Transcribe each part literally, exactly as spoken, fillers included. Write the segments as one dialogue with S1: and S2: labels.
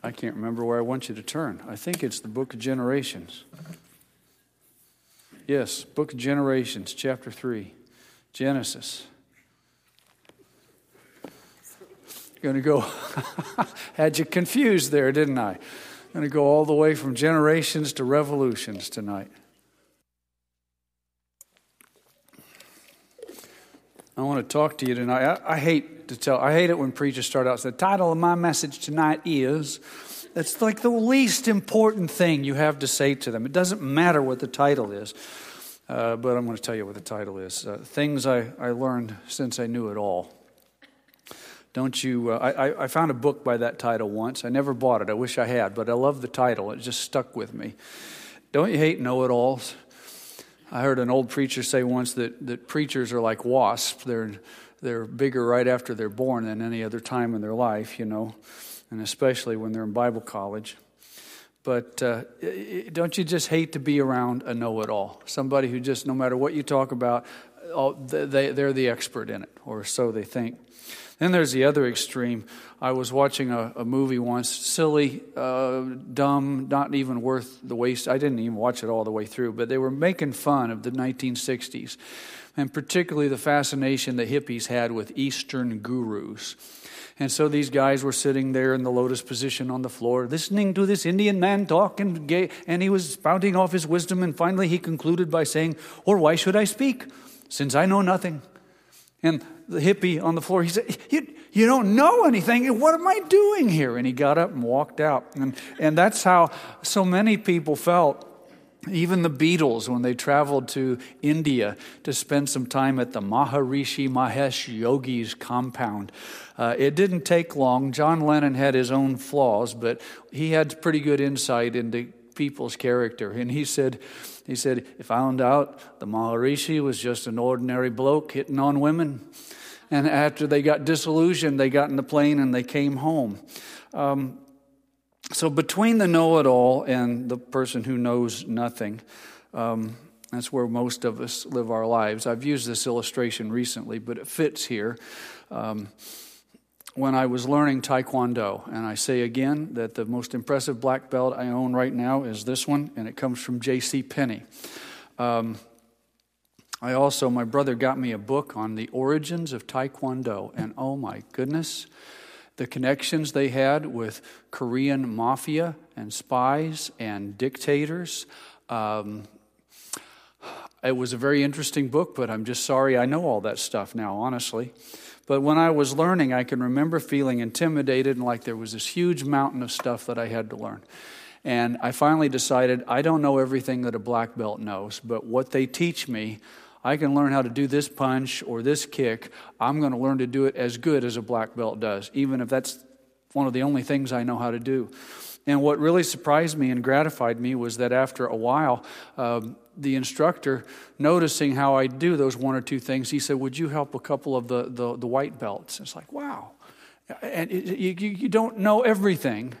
S1: I can't remember where I want you to turn. I think it's the book of Generations. Yes, book of Generations, chapter three, Genesis. Going to go, had you confused there, didn't I? Going to go all the way from generations to revolutions tonight. I want to talk to you tonight. I, I hate to tell, I hate it when preachers start out saying, the title of my message tonight is, that's like the least important thing you have to say to them. It doesn't matter what the title is, uh, but I'm going to tell you what the title is. Uh, things I, I learned since I knew it all. Don't you, uh, I, I found a book by that title once. I never bought it. I wish I had, but I love the title. It just stuck with me. Don't you hate know-it-alls? I heard an old preacher say once that, that preachers are like wasps. They're they're bigger right after they're born than any other time in their life, you know, and especially when they're in Bible college. But uh, don't you just hate to be around a know-it-all? Somebody who just, no matter what you talk about, they, they're the expert in it, or so they think. Then there's the other extreme. I was watching a, a movie once, silly, uh, dumb, not even worth the waste. I didn't even watch it all the way through, but they were making fun of the nineteen sixties, and particularly the fascination the hippies had with Eastern gurus. And so these guys were sitting there in the lotus position on the floor, listening to this Indian man talk, and, gay, and he was spouting off his wisdom, and finally he concluded by saying, "Or why should I speak, since I know nothing?" And the hippie on the floor, he said, you, you don't know anything. What am I doing here? And he got up and walked out. And, and that's how so many people felt. Even the Beatles, when they traveled to India to spend some time at the Maharishi Mahesh Yogi's compound. Uh, it didn't take long. John Lennon had his own flaws, but he had pretty good insight into people's character. And he said, he said, I found out the Maharishi was just an ordinary bloke hitting on women. And after they got disillusioned, they got in the plane and they came home. Um, so between the know-it-all and the person who knows nothing, um, that's where most of us live our lives. I've used this illustration recently, but it fits here. Um, when I was learning Taekwondo, and I say again that the most impressive black belt I own right now is this one, and it comes from J C Penney. Um, I also, my brother got me a book on the origins of Taekwondo, and oh my goodness, the connections they had with Korean mafia and spies and dictators. Um, it was a very interesting book, but I'm just sorry I know all that stuff now, honestly. But when I was learning, I can remember feeling intimidated and like there was this huge mountain of stuff that I had to learn. And I finally decided I don't know everything that a black belt knows, but what they teach me, I can learn how to do this punch or this kick. I'm going to learn to do it as good as a black belt does, even if that's one of the only things I know how to do. And what really surprised me and gratified me was that after a while, um, the instructor, noticing how I do those one or two things, he said, would you help a couple of the, the, the white belts? It's like, wow. And it, you, you don't know everything,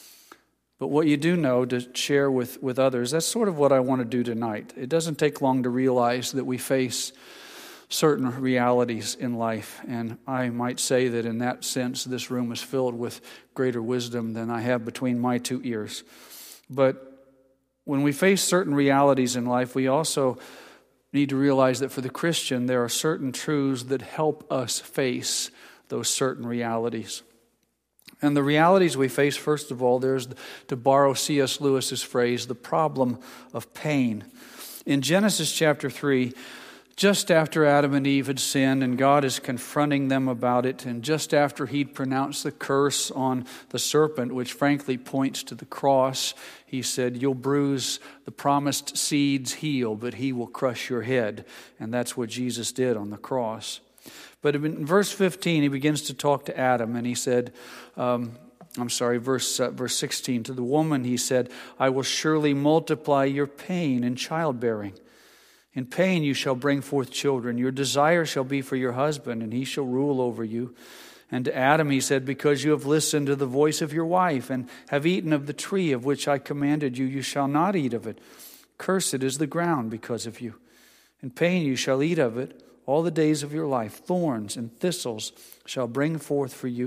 S1: but what you do know to share with, with others, that's sort of what I want to do tonight. It doesn't take long to realize that we face certain realities in life, and I might say that in that sense, this room is filled with greater wisdom than I have between my two ears. But when we face certain realities in life, we also need to realize that for the Christian, there are certain truths that help us face those certain realities. And the realities we face, first of all, there's, to borrow C S Lewis's phrase, the problem of pain. In Genesis chapter three, just after Adam and Eve had sinned and God is confronting them about it, and just after he'd pronounced the curse on the serpent, which frankly points to the cross, he said, you'll bruise the promised seed's heel, but he will crush your head. And that's what Jesus did on the cross. But in verse fifteen, he begins to talk to Adam, and he said, um, I'm sorry, verse uh, verse sixteen, to the woman he said, I will surely multiply your pain in childbearing. In pain you shall bring forth children. Your desire shall be for your husband, and he shall rule over you. And to Adam he said, because you have listened to the voice of your wife, and have eaten of the tree of which I commanded you, you shall not eat of it. Cursed is the ground because of you. In pain you shall eat of it all the days of your life. Thorns and thistles shall bring forth for you,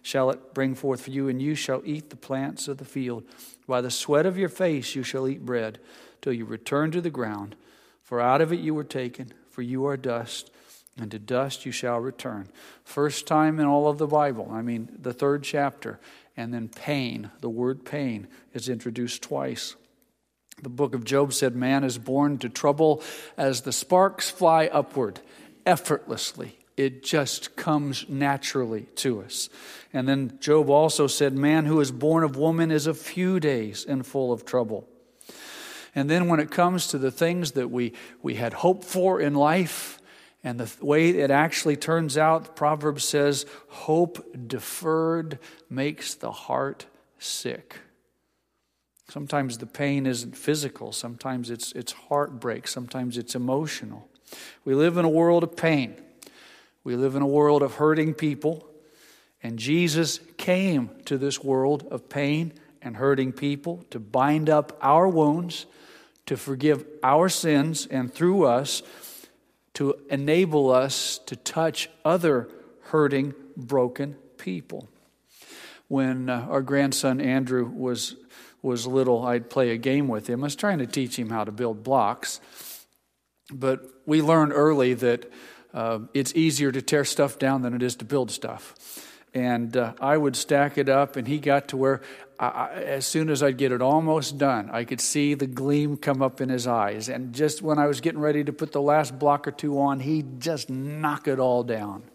S1: shall it bring forth for you, and you shall eat the plants of the field. By the sweat of your face you shall eat bread, till you return to the ground. For out of it you were taken, for you are dust, and to dust you shall return. First time in all of the Bible, I mean the third chapter, and then pain, the word pain, is introduced twice. The book of Job said, man is born to trouble as the sparks fly upward, effortlessly. It just comes naturally to us. And then Job also said, man who is born of woman is a few days and full of trouble. And then when it comes to the things that we, we had hoped for in life, and the way it actually turns out, Proverbs says, hope deferred makes the heart sick. Sometimes the pain isn't physical. Sometimes it's it's heartbreak. Sometimes it's emotional. We live in a world of pain. We live in a world of hurting people. And Jesus came to this world of pain and hurting people to bind up our wounds, to forgive our sins, and through us, to enable us to touch other hurting, broken people. When uh, our grandson Andrew was was little, I'd play a game with him. I was trying to teach him how to build blocks. But we learned early that uh, it's easier to tear stuff down than it is to build stuff. And uh, I would stack it up, and he got to where I, I, as soon as I'd get it almost done, I could see the gleam come up in his eyes. And just when I was getting ready to put the last block or two on, he'd just knock it all down.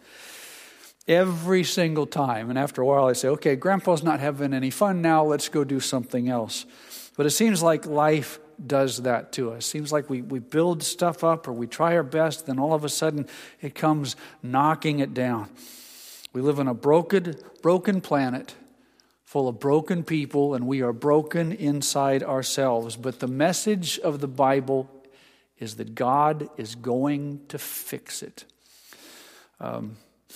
S1: Every single time. And after a while I say, okay, Grandpa's not having any fun now. Let's go do something else. But it seems like life does that to us. It seems like we, we build stuff up or we try our best. Then all of a sudden it comes knocking it down. We live on a broken, broken planet full of broken people, and we are broken inside ourselves. But the message of the Bible is that God is going to fix it. Um,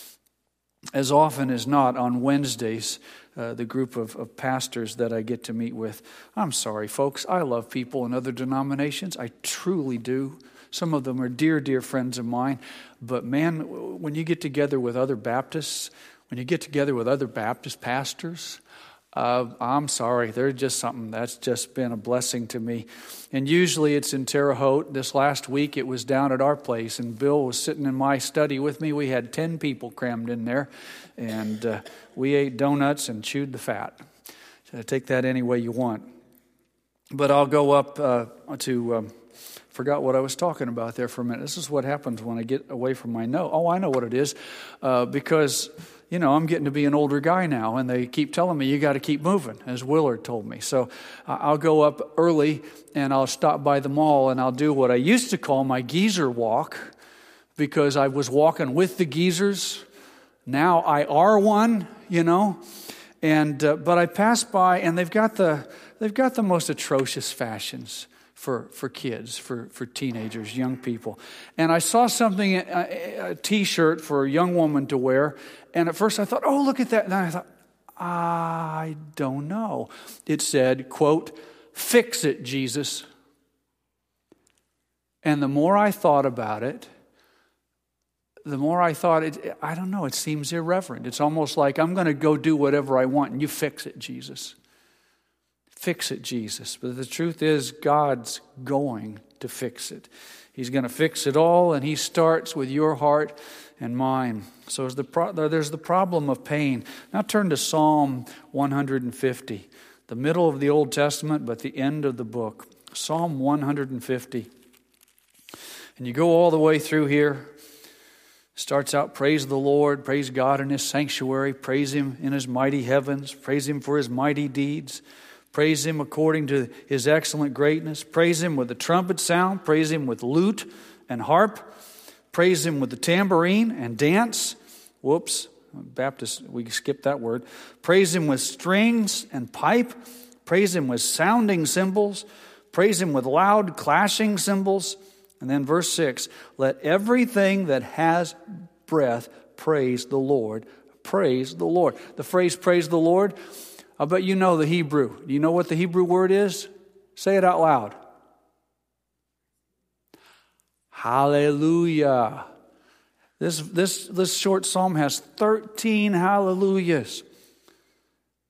S1: As often as not, on Wednesdays, uh, the group of, of pastors that I get to meet with, I'm sorry, folks, I love people in other denominations. I truly do. Some of them are dear, dear friends of mine. But man, when you get together with other Baptists, when you get together with other Baptist pastors, Uh, I'm sorry, they're just something that's just been a blessing to me. And usually it's in Terre Haute. This last week it was down at our place, and Bill was sitting in my study with me. We had ten people crammed in there, and uh, we ate donuts and chewed the fat. So take that any way you want. But I'll go up uh, to, um, forgot what I was talking about there for a minute. This is what happens when I get away from my note. Oh, I know what it is, uh, because... You know, I'm getting to be an older guy now, and they keep telling me, you got to keep moving, as Willard told me. So I'll go up early, and I'll stop by the mall, and I'll do what I used to call my geezer walk, because I was walking with the geezers. Now I are one, you know. And uh, but I pass by, and they've got the they've got the most atrocious fashions for for kids, for, for teenagers, young people. And I saw something, a, a T-shirt for a young woman to wear, and at first I thought, oh, look at that. And then I thought, I don't know. It said, quote, fix it, Jesus. And the more I thought about it, the more I thought, it, I don't know, it seems irreverent. It's almost like I'm going to go do whatever I want, and you fix it, Jesus. Fix it, Jesus. But the truth is, God's going to fix it. He's going to fix it all, and He starts with your heart and mine. So there's the, pro- there's the problem of pain. Now turn to Psalm one fifty, the middle of the Old Testament, but the end of the book. Psalm one fifty. And you go all the way through here. Starts out, praise the Lord, praise God in His sanctuary, praise Him in His mighty heavens, praise Him for His mighty deeds. Praise Him according to His excellent greatness. Praise Him with the trumpet sound. Praise Him with lute and harp. Praise Him with the tambourine and dance. Whoops, Baptist, we skipped that word. Praise Him with strings and pipe. Praise Him with sounding cymbals. Praise Him with loud clashing cymbals. And then verse six, let everything that has breath praise the Lord. Praise the Lord. The phrase praise the Lord, I bet you know the Hebrew. Do you know what the Hebrew word is? Say it out loud. Hallelujah. This, this, this short psalm has thirteen hallelujahs.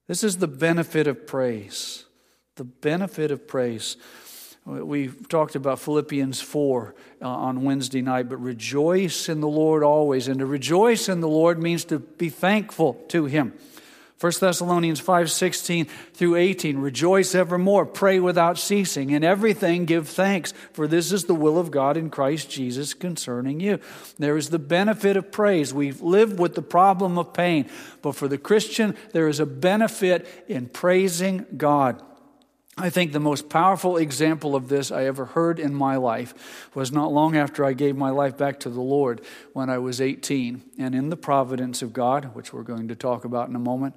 S1: This is the benefit of praise. The benefit of praise. We talked about Philippians four uh, on Wednesday night, but rejoice in the Lord always. And to rejoice in the Lord means to be thankful to Him. First Thessalonians five sixteen through eighteen, rejoice evermore, pray without ceasing, in everything give thanks, for this is the will of God in Christ Jesus concerning you. There is the benefit of praise. We've lived with the problem of pain, but for the Christian, there is a benefit in praising God. I think the most powerful example of this I ever heard in my life was not long after I gave my life back to the Lord when I was eighteen. And in the providence of God, which we're going to talk about in a moment,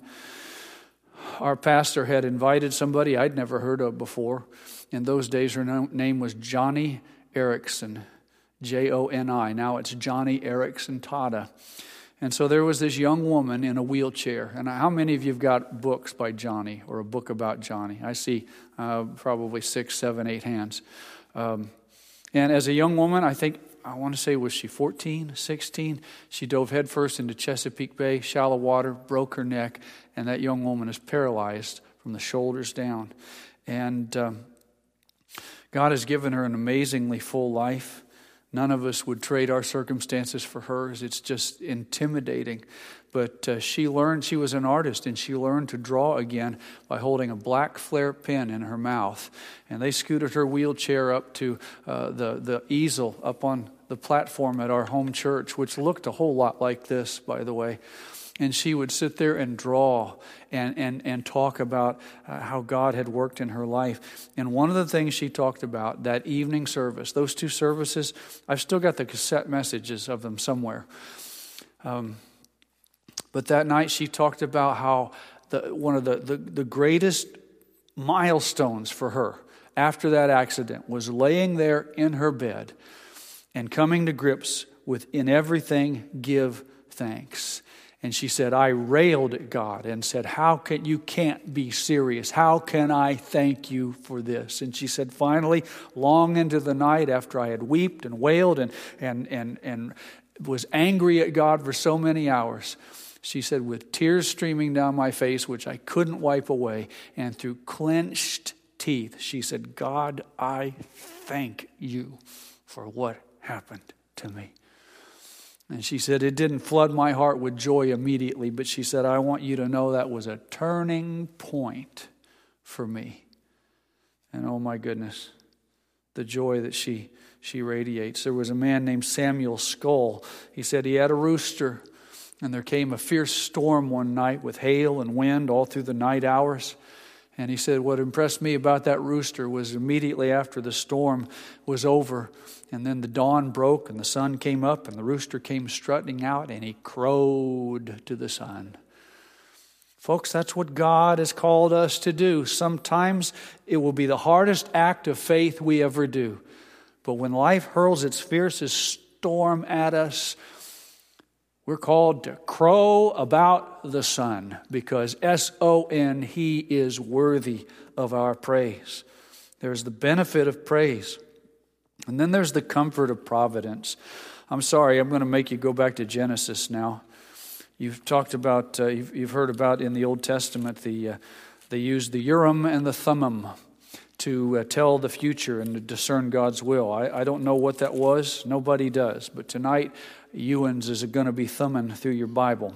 S1: our pastor had invited somebody I'd never heard of before. In those days, her name was Joni Eareckson, J O N I. Now it's Joni Eareckson Tada. And so there was this young woman in a wheelchair. And how many of you have got books by Joni or a book about Joni? I see uh, probably six, seven, eight hands. Um, and as a young woman, I think, I want to say, was she fourteen, sixteen? She dove headfirst into Chesapeake Bay, shallow water, broke her neck, and that young woman is paralyzed from the shoulders down. And um, God has given her an amazingly full life. None of us would trade our circumstances for hers. It's just intimidating. But uh, she learned, she was an artist, and she learned to draw again by holding a black flare pen in her mouth. And they scooted her wheelchair up to uh, the, the easel up on the platform at our home church, which looked a whole lot like this, by the way. And she would sit there and draw and, and, and talk about uh, how God had worked in her life. And one of the things she talked about, that evening service, those two services, I've still got the cassette messages of them somewhere. Um, but that night she talked about how the, one of the, the, the greatest milestones for her after that accident was laying there in her bed and coming to grips with, in everything, give thanks. And she said, I railed at God and said, how can you can't be serious? How can I thank you for this? And she said, finally, long into the night, after I had wept and wailed and and and and was angry at God for so many hours, she said, with tears streaming down my face, which I couldn't wipe away, and through clenched teeth, she said, God, I thank you for what happened to me. And she said, it didn't flood my heart with joy immediately, but she said, I want you to know that was a turning point for me. And oh my goodness, the joy that she she radiates. There was a man named Samuel Skull. He said he had a rooster, and there came a fierce storm one night with hail and wind all through the night hours. And he said, what impressed me about that rooster was immediately after the storm was over, and then the dawn broke and the sun came up and the rooster came strutting out and he crowed to the sun. Folks, that's what God has called us to do. Sometimes it will be the hardest act of faith we ever do. But when life hurls its fiercest storm at us, we're called to crow about the Son, because S O N, He is worthy of our praise. There's the benefit of praise. And then there's the comfort of providence. I'm sorry, I'm going to make you go back to Genesis now. You've talked about, uh, you've, you've heard about in the Old Testament, the uh, they used the Urim and the Thummim to uh, tell the future and to discern God's will. I, I don't know what that was. Nobody does. But tonight, Ewins is going to be thumbing through your Bible.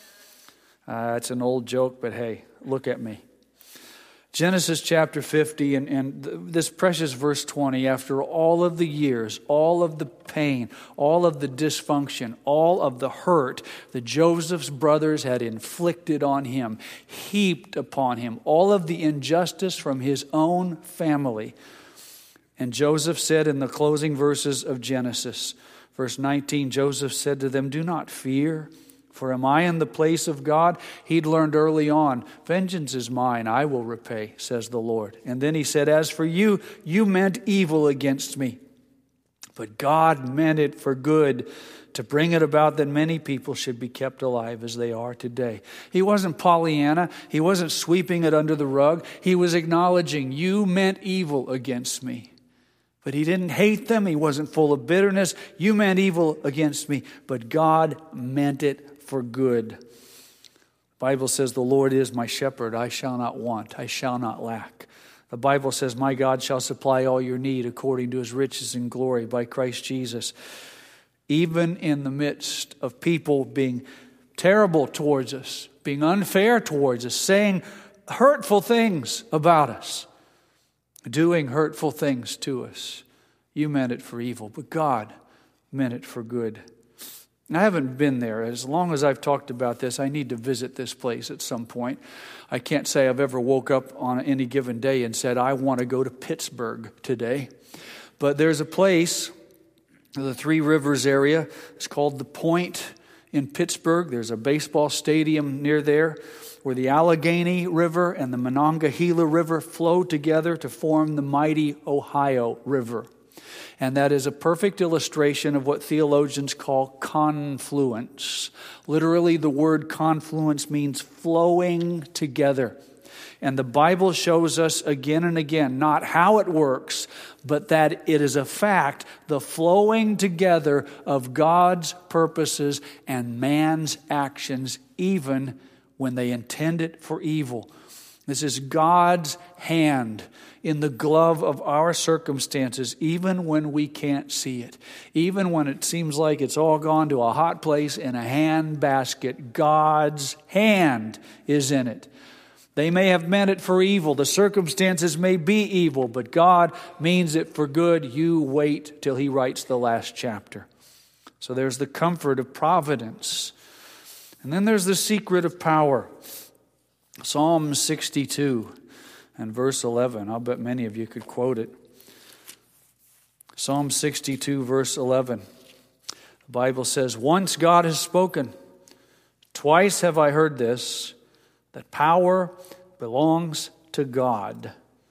S1: Uh, it's an old joke, but hey, look at me. Genesis chapter fifty, and, and this precious verse twenty, after all of the years, all of the pain, all of the dysfunction, all of the hurt that Joseph's brothers had inflicted on him, heaped upon him, all of the injustice from his own family. And Joseph said in the closing verses of Genesis, verse nineteen, Joseph said to them, do not fear. For am I in the place of God? He'd learned early on, vengeance is mine, I will repay, says the Lord. And then he said, as for you, you meant evil against me, but God meant it for good, to bring it about that many people should be kept alive as they are today. He wasn't Pollyanna. He wasn't sweeping it under the rug. He was acknowledging, you meant evil against me. But he didn't hate them. He wasn't full of bitterness. You meant evil against me, but God meant it for good. The Bible says, the Lord is my shepherd, I shall not want, I shall not lack. The Bible says, my God shall supply all your need according to his riches and glory by Christ Jesus. Even in the midst of people being terrible towards us, being unfair towards us, saying hurtful things about us, doing hurtful things to us, you meant it for evil, but God meant it for good. I haven't been there. As long as I've talked about this, I need to visit this place at some point. I can't say I've ever woke up on any given day and said, I want to go to Pittsburgh today. But there's a place, the Three Rivers area. It's called The Point in Pittsburgh. There's a baseball stadium near there where the Allegheny River and the Monongahela River flow together to form the mighty Ohio River. And that is a perfect illustration of what theologians call confluence. Literally, the word confluence means flowing together. And the Bible shows us again and again, not how it works, but that it is a fact, the flowing together of God's purposes and man's actions, even when they intend it for evil. This is God's hand in the glove of our circumstances, even when we can't see it. Even when it seems like it's all gone to a hot place in a hand basket, God's hand is in it. They may have meant it for evil. The circumstances may be evil, but God means it for good. You wait till he writes the last chapter. So there's the comfort of providence. And then there's the secret of power. Psalm sixty-two and verse eleven. I'll bet many of you could quote it. Psalm sixty-two, verse eleven. The Bible says, once God has spoken, twice have I heard this, that power belongs to God.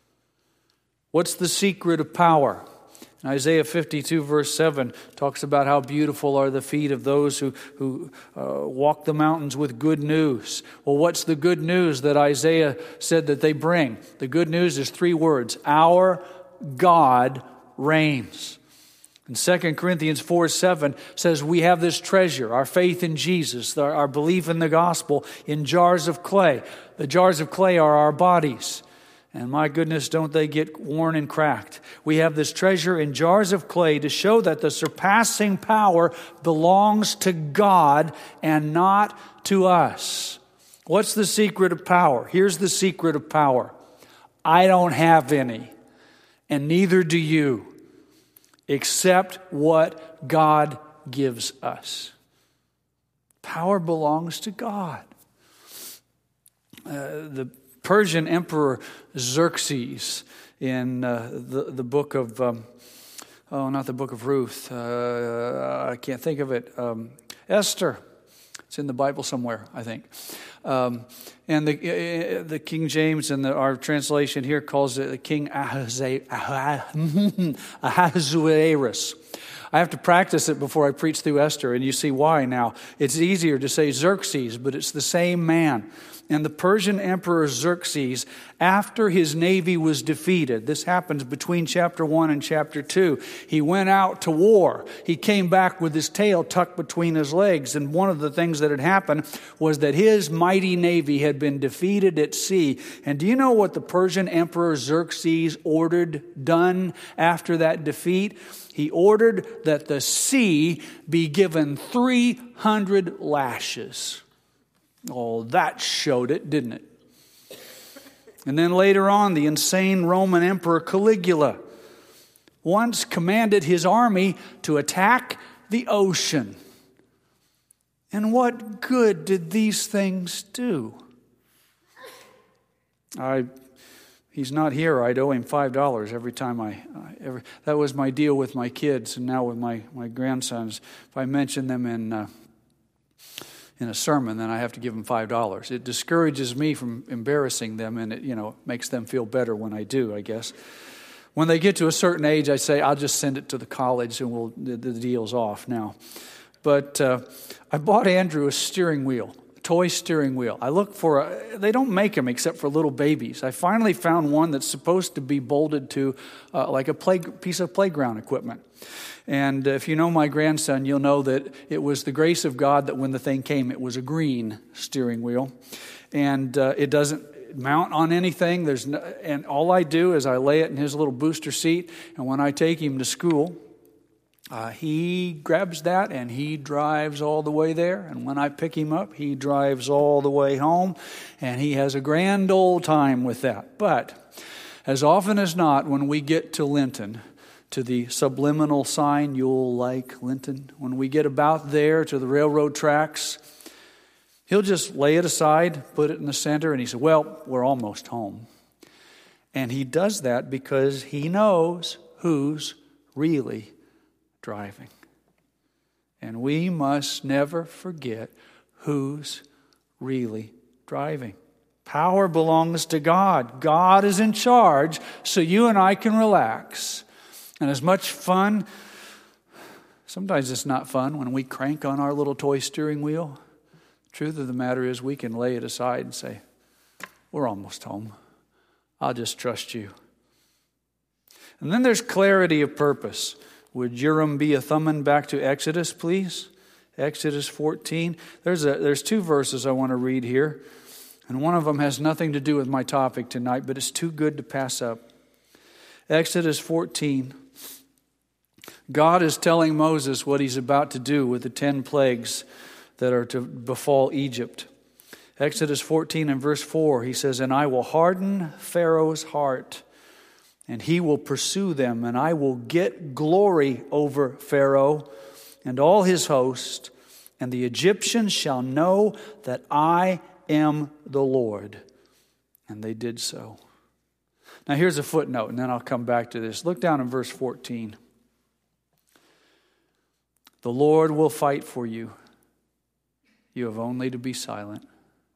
S1: What's the secret of power? And Isaiah fifty-two, verse seven, talks about how beautiful are the feet of those who, who uh, walk the mountains with good news. Well, what's the good news that Isaiah said that they bring? The good news is three words. Our God reigns. And Second Corinthians four seven says we have this treasure, our faith in Jesus, our, our belief in the gospel, in jars of clay. The jars of clay are our bodies. And my goodness, don't they get worn and cracked? We have this treasure in jars of clay to show that the surpassing power belongs to God and not to us. What's the secret of power? Here's the secret of power. I don't have any, and neither do you, except what God gives us. Power belongs to God. Uh, the Persian Emperor Xerxes in uh, the, the book of, um, oh, not the book of Ruth, uh, I can't think of it, um, Esther. It's in the Bible somewhere, I think. Um, and the uh, the King James and the, our translation here calls it King Ahasuerus. I have to practice it before I preach through Esther, and you see why now. It's easier to say Xerxes, but it's the same man. And the Persian Emperor Xerxes, after his navy was defeated, this happens between chapter one and chapter two, he went out to war. He came back with his tail tucked between his legs. And one of the things that had happened was that his mighty navy had been defeated at sea. And do you know what the Persian Emperor Xerxes ordered done after that defeat? He ordered that the sea be given three hundred lashes. Oh, that showed it, didn't it? And then later on, the insane Roman Emperor Caligula once commanded his army to attack the ocean. And what good did these things do? I, he's not here. I'd owe him five dollars every time I, I ever. That was my deal with my kids, and now with my, my grandsons. If I mention them in uh, in a sermon, then I have to give them five dollars. It discourages me from embarrassing them, and it, you know, makes them feel better when I do, I guess. When they get to a certain age, I say, I'll just send it to the college and we'll the, the deal's off now. But uh, I bought Andrew a steering wheel, a toy steering wheel. I look for, a, they don't make them except for little babies. I finally found one that's supposed to be bolted to uh, like a play, piece of playground equipment. And if you know my grandson, you'll know that it was the grace of God that when the thing came, it was a green steering wheel. And uh, it doesn't mount on anything. There's no, and all I do is I lay it in his little booster seat. And when I take him to school, uh, he grabs that and he drives all the way there. And when I pick him up, he drives all the way home. And he has a grand old time with that. But as often as not, when we get to Linton, to the subliminal sign, you'll like Linton, when we get about there to the railroad tracks, he'll just lay it aside, put it in the center, and he said, well, we're almost home. And he does that because he knows who's really driving. And we must never forget who's really driving. Power belongs to God. God is in charge, so you and I can relax. And as much fun, sometimes it's not fun when we crank on our little toy steering wheel. Truth of the matter is we can lay it aside and say, we're almost home. I'll just trust you. And then there's clarity of purpose. Would Urim be a thumbing back to Exodus, please? Exodus fourteen. There's a, there's two verses I want to read here. And one of them has nothing to do with my topic tonight, but it's too good to pass up. Exodus fourteen. God is telling Moses what he's about to do with the ten plagues that are to befall Egypt. Exodus fourteen and verse four, he says, and I will harden Pharaoh's heart, and he will pursue them, and I will get glory over Pharaoh and all his host, and the Egyptians shall know that I am the Lord. And they did so. Now here's a footnote, and then I'll come back to this. Look down in verse fourteen. The Lord will fight for you. You have only to be silent.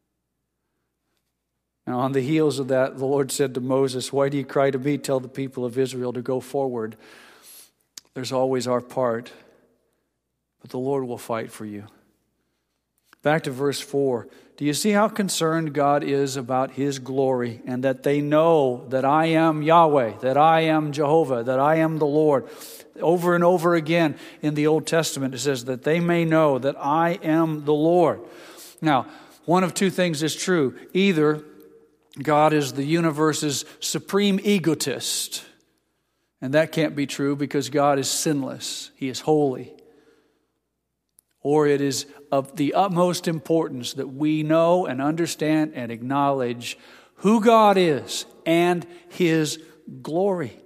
S1: Now on the heels of that, the Lord said to Moses, why do you cry to me? Tell the people of Israel to go forward. There's always our part, but the Lord will fight for you. Back to verse four. Do you see how concerned God is about His glory and that they know that I am Yahweh, that I am Jehovah, that I am the Lord? Over and over again in the Old Testament it says that they may know that I am the Lord. Now, one of two things is true. Either God is the universe's supreme egotist, and that can't be true because God is sinless. He is holy. Or it is of the utmost importance that we know and understand and acknowledge who God is and His glory.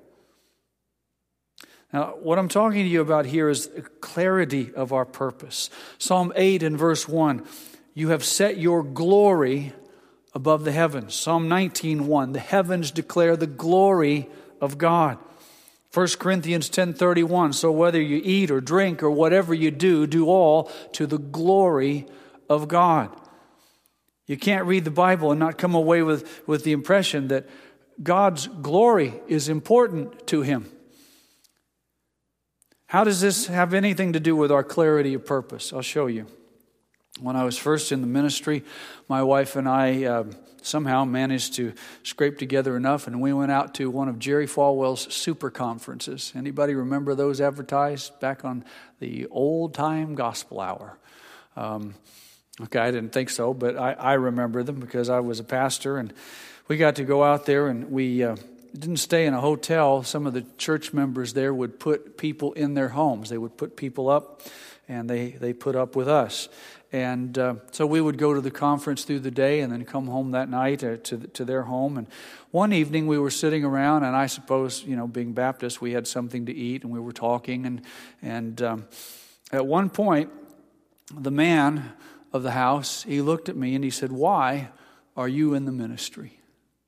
S1: Now, what I'm talking to you about here is clarity of our purpose. Psalm eight and verse one, you have set your glory above the heavens. Psalm nineteen one, the heavens declare the glory of God. First Corinthians ten thirty-one, so whether you eat or drink or whatever you do, do all to the glory of God. You can't read the Bible and not come away with, with the impression that God's glory is important to Him. How does this have anything to do with our clarity of purpose? I'll show you. When I was first in the ministry, my wife and I uh, somehow managed to scrape together enough, and we went out to one of Jerry Falwell's super conferences. Anybody remember those advertised back on the old time gospel hour? Um, okay, I didn't think so, but I, I remember them because I was a pastor, and we got to go out there, and we uh, didn't stay in a hotel. Some of the church members there would put people in their homes. They would put people up, and they, they put up with us. And uh, so we would go to the conference through the day and then come home that night uh, to to their home. And one evening we were sitting around, and I suppose, you know, being Baptist, we had something to eat, and we were talking. And and um, at one point, the man of the house, he looked at me and he said, "Why are you in the ministry?"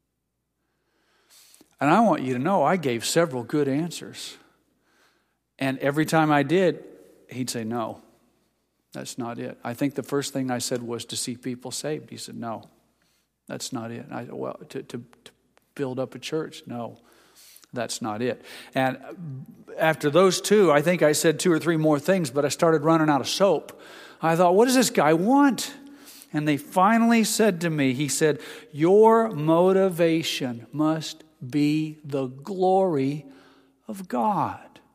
S1: And I want you to know I gave several good answers. And every time I did, he'd say, "No. That's not it." I think the first thing I said was to see people saved. He said, "No, that's not it." I said, "Well, to, to, to build up a church?" "No, that's not it." And after those two, I think I said two or three more things, but I started running out of soap. I thought, what does this guy want? And they finally said to me, he said, "Your motivation must be the glory of God."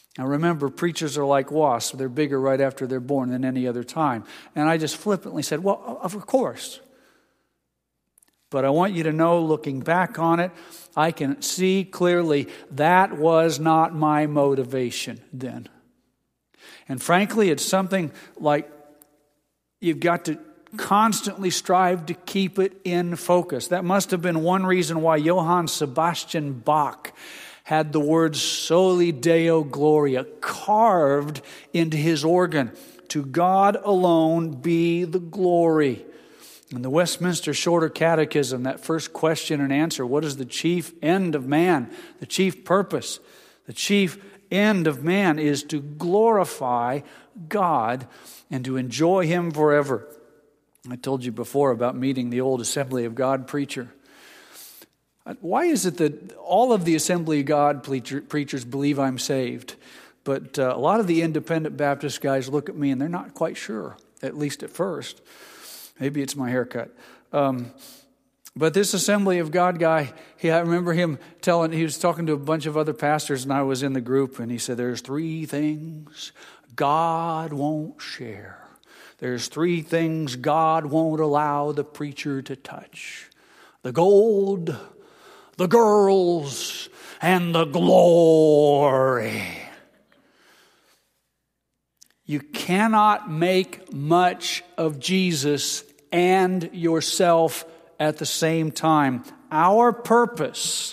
S1: Now remember, preachers are like wasps. They're bigger right after they're born than any other time. And I just flippantly said, well, of course. But I want you to know, looking back on it, I can see clearly that was not my motivation then. And frankly, it's something like you've got to constantly strive to keep it in focus. That must have been one reason why Johann Sebastian Bach had the words Soli Deo Gloria carved into his organ. To God alone be the glory. In the Westminster Shorter Catechism, that first question and answer, what is the chief end of man? The chief purpose, the chief end of man is to glorify God and to enjoy Him forever. I told you before about meeting the old Assembly of God preacher. Why is it that all of the Assembly of God preacher, preachers believe I'm saved, but uh, a lot of the independent Baptist guys look at me and they're not quite sure, at least at first. Maybe it's my haircut. Um, but this Assembly of God guy, he, I remember him telling, he was talking to a bunch of other pastors and I was in the group and he said, there's three things God won't share. There's three things God won't allow the preacher to touch. The gold, the girls, and the glory. You cannot make much of Jesus and yourself at the same time. Our purpose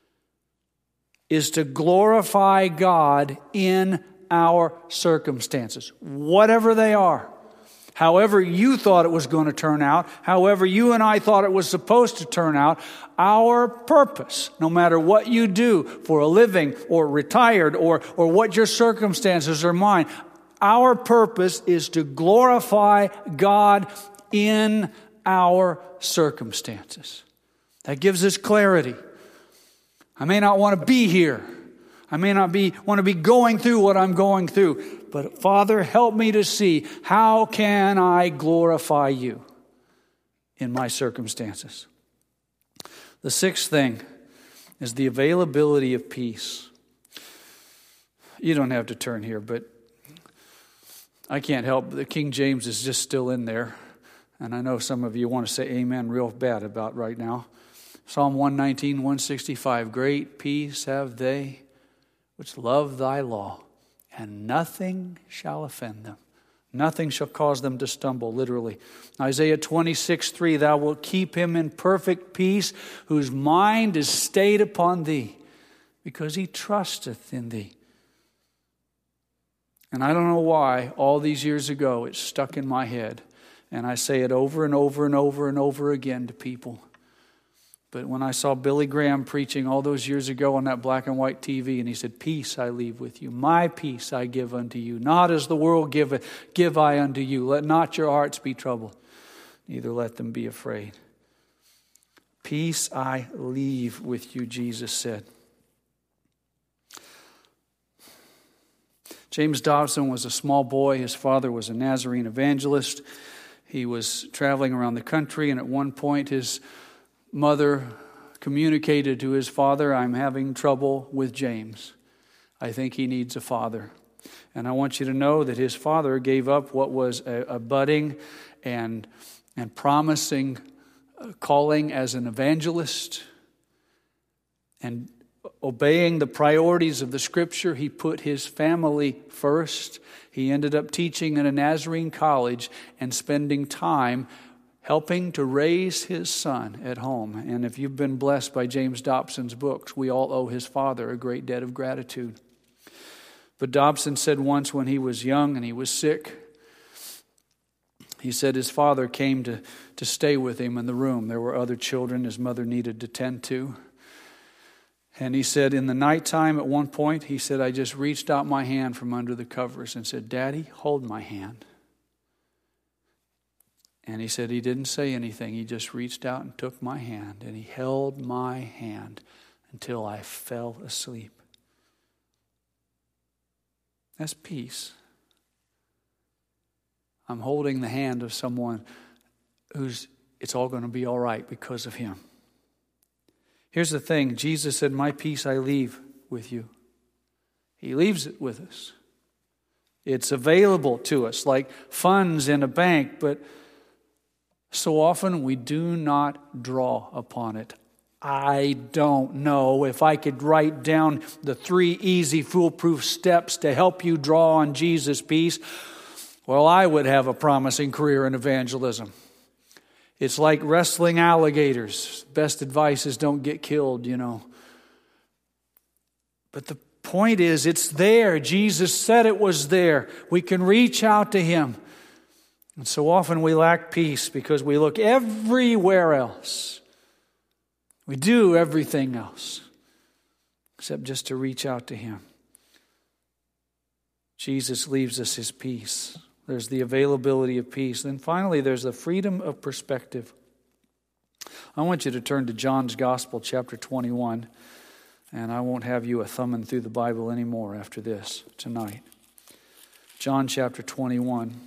S1: is to glorify God in our circumstances, whatever they are. However you thought it was going to turn out, however you and I thought it was supposed to turn out, our purpose, no matter what you do for a living or retired or, or what your circumstances are mine, our purpose is to glorify God in our circumstances. That gives us clarity. I may not want to be here. I may not be want to be going through what I'm going through. But Father, help me to see, how can I glorify you in my circumstances? The sixth thing is the availability of peace. You don't have to turn here, but I can't help. The King James is just still in there. And I know some of you want to say amen real bad about right now. Psalm one nineteen, one sixty-five. Great peace have they which love thy law, and nothing shall offend them. Nothing shall cause them to stumble, literally. Isaiah twenty-six, three. Thou wilt keep him in perfect peace, whose mind is stayed upon thee, because he trusteth in thee. And I don't know why, all these years ago, it stuck in my head. And I say it over and over and over and over again to people. But when I saw Billy Graham preaching all those years ago on that black and white T V, and he said, peace I leave with you, my peace I give unto you, not as the world giveth, give I unto you. Let not your hearts be troubled, neither let them be afraid. Peace I leave with you, Jesus said. James Dobson was a small boy. His father was a Nazarene evangelist. He was traveling around the country, and at one point his mother communicated to his father, I'm having trouble with James. I think he needs a father. And I want you to know that his father gave up what was a, a budding and, and promising calling as an evangelist. And obeying the priorities of the Scripture, he put his family first. He ended up teaching in a Nazarene college and spending time helping to raise his son at home. And if you've been blessed by James Dobson's books, we all owe his father a great debt of gratitude. But Dobson said once when he was young and he was sick, he said his father came to, to stay with him in the room. There were other children his mother needed to tend to. And he said in the nighttime at one point, he said, I just reached out my hand from under the covers and said, Daddy, hold my hand. And he said he didn't say anything. He just reached out and took my hand. And he held my hand until I fell asleep. That's peace. I'm holding the hand of someone who's, it's all going to be all right because of him. Here's the thing. Jesus said, my peace I leave with you. He leaves it with us. It's available to us like funds in a bank, but so often we do not draw upon it. I don't know if I could write down the three easy foolproof steps to help you draw on Jesus' peace. Well, I would have a promising career in evangelism. It's like wrestling alligators. Best advice is don't get killed, you know. But the point is, it's there. Jesus said it was there. We can reach out to Him. And so often we lack peace because we look everywhere else. We do everything else except just to reach out to Him. Jesus leaves us His peace. There's the availability of peace. Then finally, there's the freedom of perspective. I want you to turn to John's Gospel, chapter twenty-one, and I won't have you a thumbing through the Bible anymore after this tonight. John chapter twenty-one.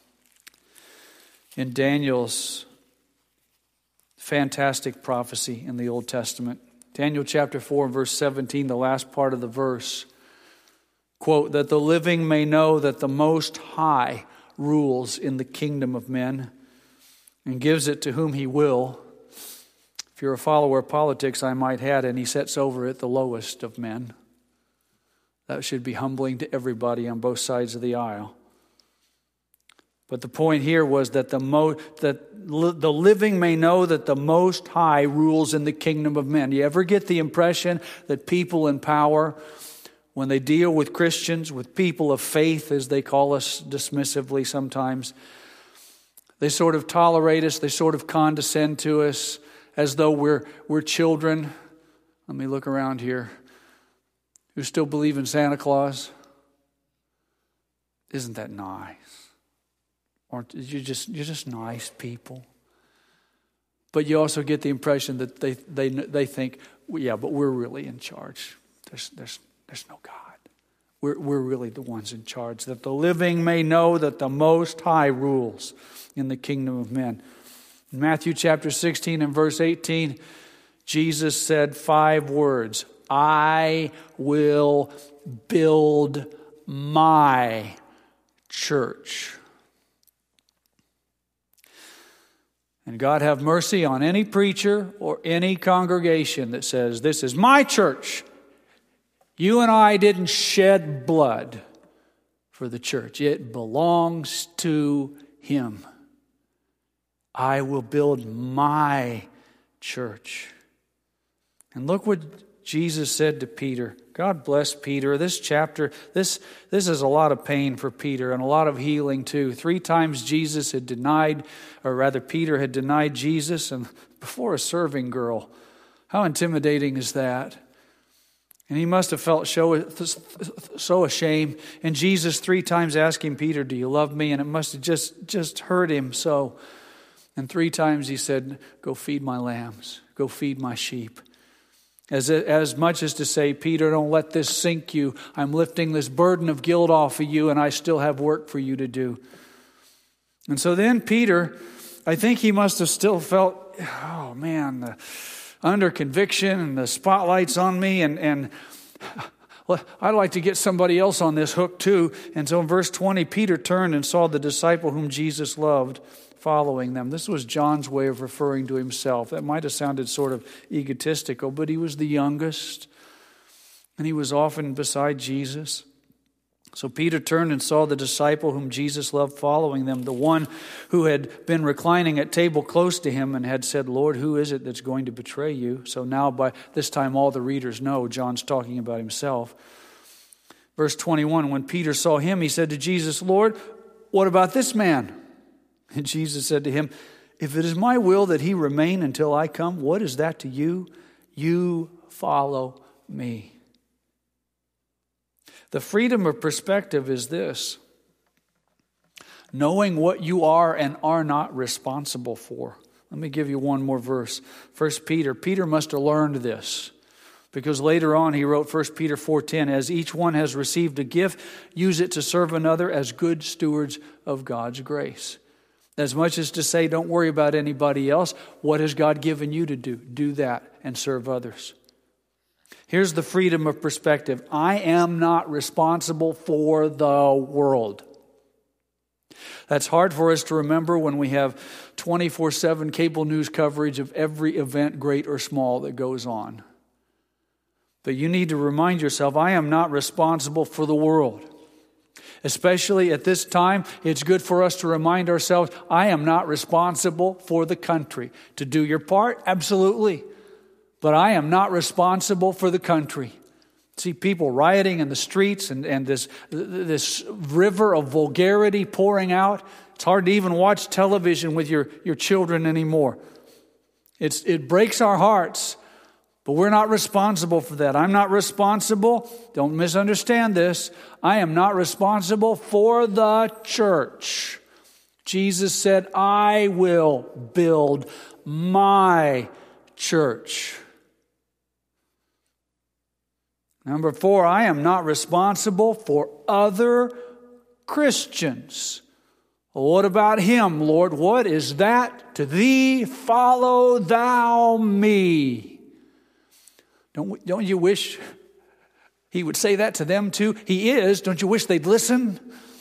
S1: In Daniel's fantastic prophecy in the Old Testament, Daniel chapter four, verse seventeen, the last part of the verse, quote, that the living may know that the Most High rules in the kingdom of men and gives it to whom He will. If you're a follower of politics, I might add, and He sets over it the lowest of men. That should be humbling to everybody on both sides of the aisle. But the point here was that the mo- that li- the living may know that the Most High rules in the kingdom of men. You ever get the impression that people in power, when they deal with Christians, with people of faith, as they call us dismissively sometimes, they sort of tolerate us, they sort of condescend to us as though we're we're children. Let me look around here. Who still believe in Santa Claus? Isn't that nice? Aren't you just you're just nice people? But you also get the impression that they they they think, well, yeah, but we're really in charge. There's there's there's no God. We're we're really the ones in charge. That the living may know that the Most High rules in the kingdom of men. In Matthew chapter sixteen and verse eighteen, Jesus said five words: I will build my church. And God have mercy on any preacher or any congregation that says, this is my church. You and I didn't shed blood for the church. It belongs to Him. I will build my church. And look what Jesus said to Peter. God bless Peter. This chapter, this, this is a lot of pain for Peter and a lot of healing too. Three times Jesus had denied, or rather Peter had denied Jesus, and before a serving girl. How intimidating is that? And he must have felt so, so ashamed. And Jesus three times asking Peter, do you love me? And it must have just, just hurt him so. And three times he said, go feed my lambs. Go feed my sheep. As, as much as to say, Peter, don't let this sink you. I'm lifting this burden of guilt off of you, and I still have work for you to do. And so then Peter, I think he must have still felt, oh man, the, under conviction and the spotlight's on me, and, and well, I'd like to get somebody else on this hook too. And so in verse twenty, Peter turned and saw the disciple whom Jesus loved following them. This was John's way of referring to himself. That might have sounded sort of egotistical, but he was the youngest, and he was often beside Jesus. So Peter turned and saw the disciple whom Jesus loved following them, the one who had been reclining at table close to him and had said, Lord, who is it that's going to betray you? So now by this time all the readers know John's talking about himself. Verse twenty-one, when Peter saw him, he said to Jesus, Lord, what about this man? And Jesus said to him, if it is my will that he remain until I come, what is that to you? You follow me. The freedom of perspective is this: knowing what you are and are not responsible for. Let me give you one more verse. First Peter. Peter must have learned this, because later on he wrote First Peter four ten, as each one has received a gift, use it to serve another as good stewards of God's grace. As much as to say, don't worry about anybody else. What has God given you to do? Do that and serve others. Here's the freedom of perspective. I am not responsible for the world. That's hard for us to remember when we have twenty-four seven cable news coverage of every event, great or small, that goes on. But you need to remind yourself, I am not responsible for the world. Especially at this time, it's good for us to remind ourselves, I am not responsible for the country. To do your part, absolutely. But I am not responsible for the country. See people rioting in the streets and, and this, this river of vulgarity pouring out. It's hard to even watch television with your, your children anymore. It's, it breaks our hearts, but we're not responsible for that. I'm not responsible. Don't misunderstand this. I am not responsible for the church. Jesus said, I will build my church. Number four, I am not responsible for other Christians. Well, what about him, Lord? What is that to thee? Follow thou me. Don't, don't you wish he would say that to them too? He is. Don't you wish they'd listen?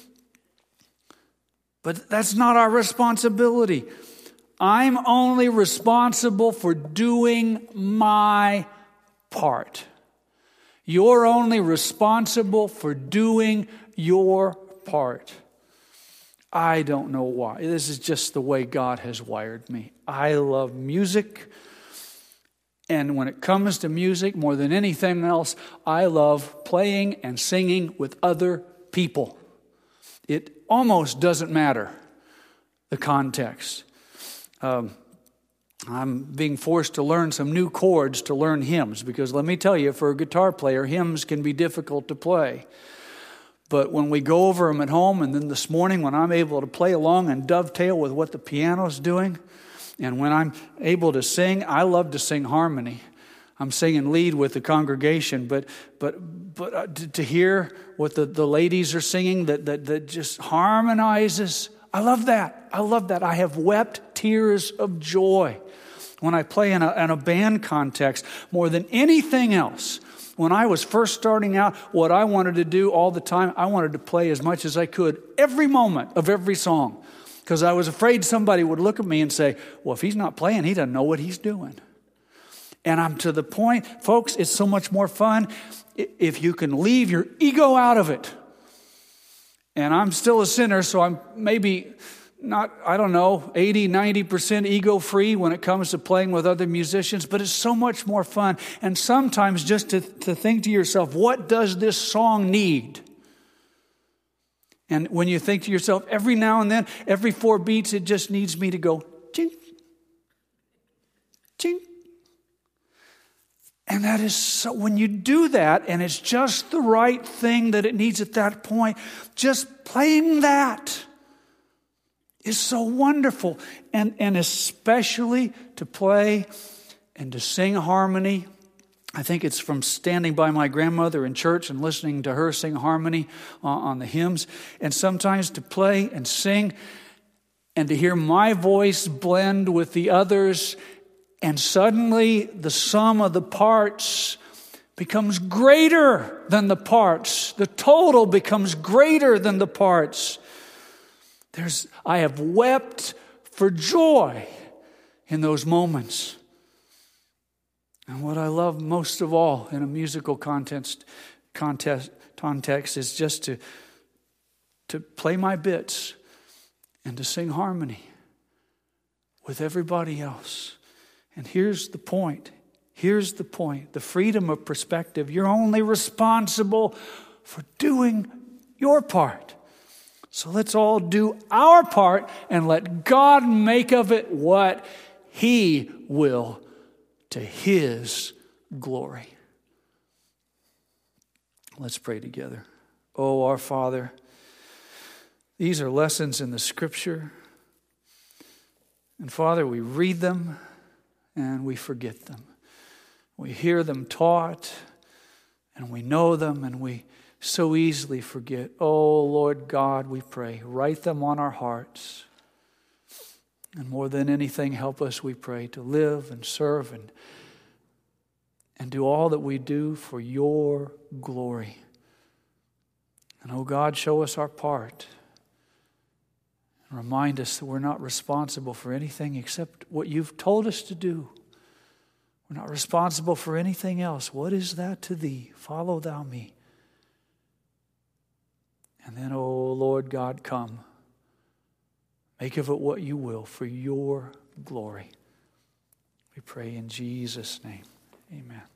S1: But that's not our responsibility. I'm only responsible for doing my part. You're only responsible for doing your part. I don't know why. This is just the way God has wired me. I love music. And when it comes to music, more than anything else, I love playing and singing with other people. It almost doesn't matter, the context. Um, I'm being forced to learn some new chords to learn hymns, because let me tell you, for a guitar player, hymns can be difficult to play. But when we go over them at home, and then this morning when I'm able to play along and dovetail with what the piano's doing, and when I'm able to sing, I love to sing harmony. I'm singing lead with the congregation, but but but uh, to, to hear what the, the ladies are singing that, that that just harmonizes, I love that. I love that. I have wept tears of joy when I play in a, in a band context more than anything else. When I was first starting out, what I wanted to do all the time, I wanted to play as much as I could every moment of every song, because I was afraid somebody would look at me and say, well, if he's not playing, he doesn't know what he's doing. And I'm to the point, folks, it's so much more fun if you can leave your ego out of it. And I'm still a sinner, so I'm maybe not, I don't know, eighty, ninety percent ego-free when it comes to playing with other musicians, but it's so much more fun. And sometimes just to, to think to yourself, what does this song need? And when you think to yourself, every now and then, every four beats, it just needs me to go, ching, ching. And that is so, when you do that, and it's just the right thing that it needs at that point, just playing that is so wonderful. And, and especially to play and to sing harmony. I think it's from standing by my grandmother in church and listening to her sing harmony uh, on the hymns. And sometimes to play and sing and to hear my voice blend with the others. And suddenly the sum of the parts becomes greater than the parts. The total becomes greater than the parts. There's, I have wept for joy in those moments. And what I love most of all in a musical context, contest, context is just to, to play my bits and to sing harmony with everybody else. And here's the point. Here's the point. The freedom of perspective. You're only responsible for doing your part. So let's all do our part and let God make of it what He will, to His glory. Let's pray together. Oh, our Father, these are lessons in the Scripture. And Father, we read them and we forget them. We hear them taught and we know them and we so easily forget. Oh, Lord God, we pray, write them on our hearts. And more than anything, help us, we pray, to live and serve and, and do all that we do for your glory. And oh God, show us our part. And remind us that we're not responsible for anything except what you've told us to do. We're not responsible for anything else. What is that to thee? Follow thou me. And then, oh Lord God, come. Make of it what you will for your glory. We pray in Jesus' name. Amen.